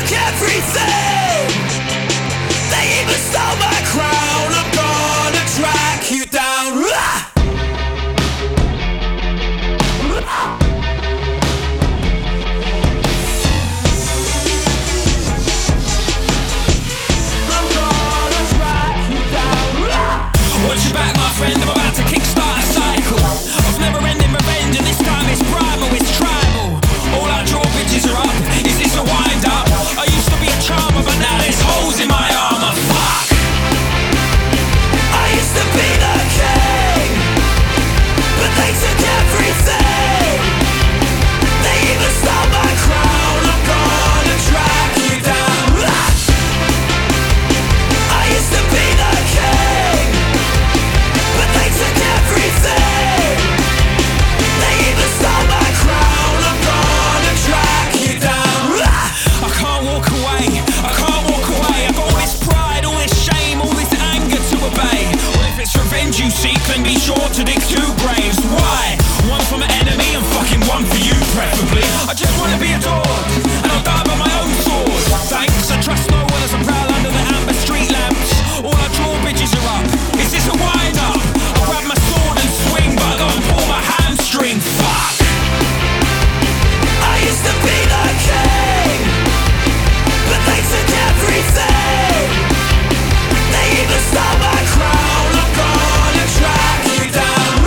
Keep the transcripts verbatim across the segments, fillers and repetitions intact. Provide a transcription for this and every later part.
took everything. They even stole my crown. I'm gonna track you down. Watch your back, my friend, I'm about to kickstart a cycle of never-ending revenge, and this time it's primal, it's tribal. All our drawbridges are up, is this a wind-up? I used to be a charmer, but now there's holes in my armor. Fuck! I used to be the king, but they took everything. They even stole my crown. I'm gonna track you down. I used to be the king, but they took everything. They even stole my crown. I'm gonna track you down. I can't walk away, I can't walk away. I've got all this pride, all this shame, all this anger to obey. Well, if it's revenge you seek, then be sure to dig two graves. Why? One for my enemy and fucking one for you, preferably. I just wanna be adored, and I'll die by my own sword. Thanks, I trust no one as I prowl under the amber street lamps. All our drawbridges are up, is this a wind-up? I'll grab my sword and swing, but I gotta pull my hamstring. Fuck! I used to be the king, but they took everything. They even stole my crown. I'm gonna track you down.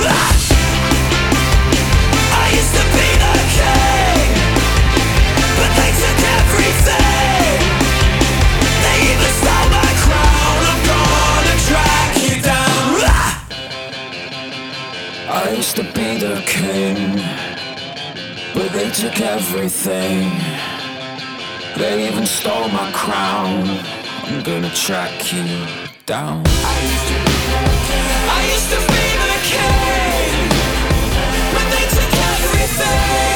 I used to be the king, but they took everything. They even stole my crown. I'm gonna track you down. I used to be the king, but they took everything. They even stole my crown. I'm gonna track you down. I used to be the king, I used to be the king, but they took everything.